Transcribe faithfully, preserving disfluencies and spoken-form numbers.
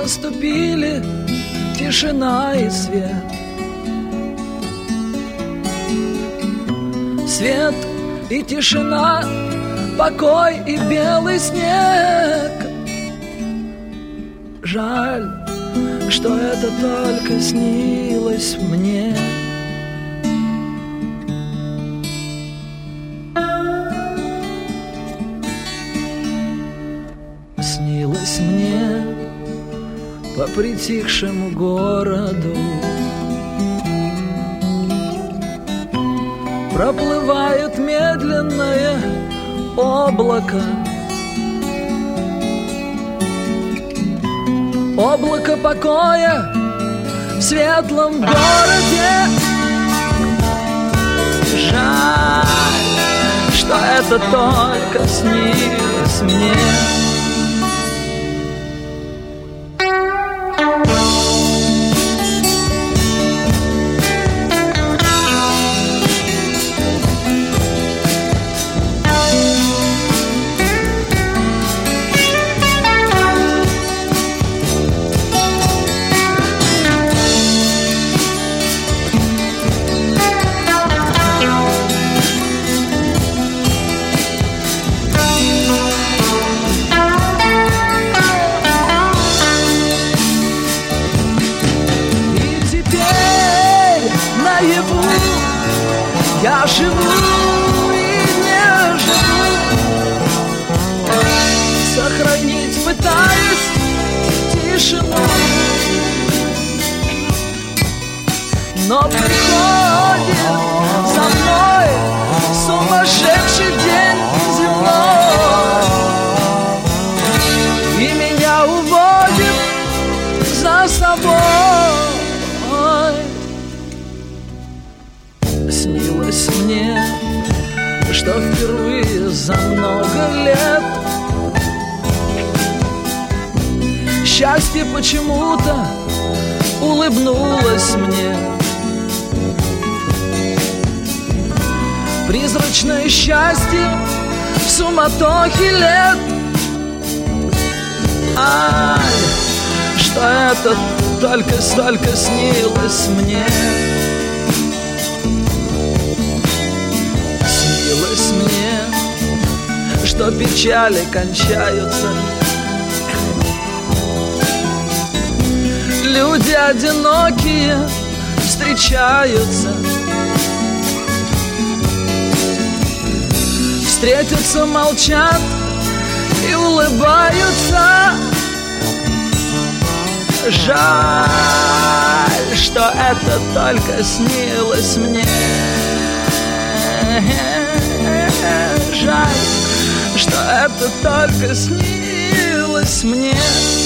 наступили тишина и свет. Свет и тишина, покой и белый снег. Жаль, что это только снилось мне. Снилось мне по притихшему городу проплывает медленное облако. Облако покоя в светлом городе. Жаль, что это только снилось мне. Я живу и не живу, сохранить пытаюсь тишину, но приходит за мной сумасшедший день земной, и меня уводит за собой. Снилось мне, что впервые за много лет счастье почему-то улыбнулось мне. Призрачное счастье в суматохе лет. Ай, что это только-столько снилось мне. Снилось мне, что печали кончаются, люди одинокие встречаются, встретятся, молчат и улыбаются. Жаль, что это только снилось мне. Жаль, что это только снилось мне.